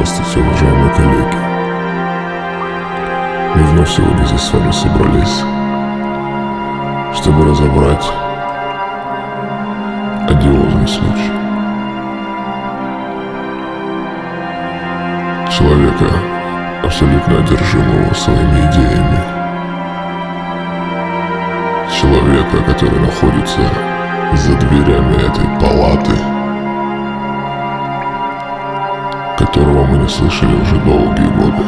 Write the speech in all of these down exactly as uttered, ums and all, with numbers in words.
Здравствуйте, уважаемые коллеги. Мы вновь сегодня здесь с вами собрались, чтобы разобрать одиозный случай. Человека, абсолютно одержимого своими идеями. Человека, который находится за дверями этой палаты, которого мы не слышали уже долгие годы.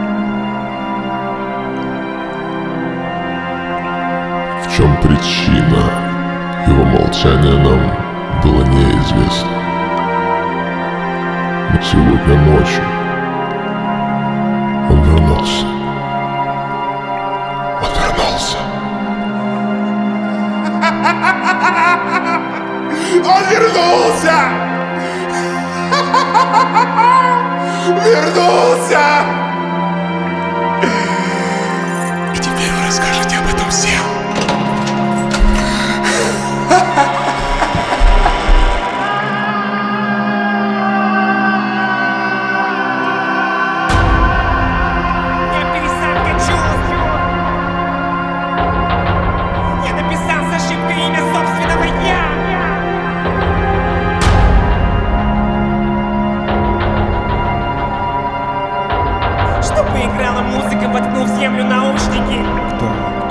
В чем причина его молчания, нам было неизвестно. Но сегодня ночью он вернулся. Он вернулся. Он вернулся! Вернулся! И теперь вы расскажете об этом всем. Я пересадка чувств. Я написал с ошибкой имя собственного «я». Чтобы играла музыка, воткнул в землю наушники. Кто?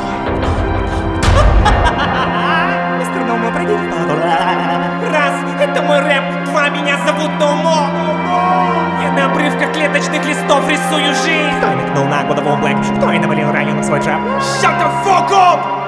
Мистер Ноумо, пройди в палату. Раз, это мой рэп. Два, меня зовут Ноумо. Я на обрывках клеточных листов рисую жизнь. Кто намекнул на годовую блэк? Кто и навалил районом свой трап? Shut the fuck up!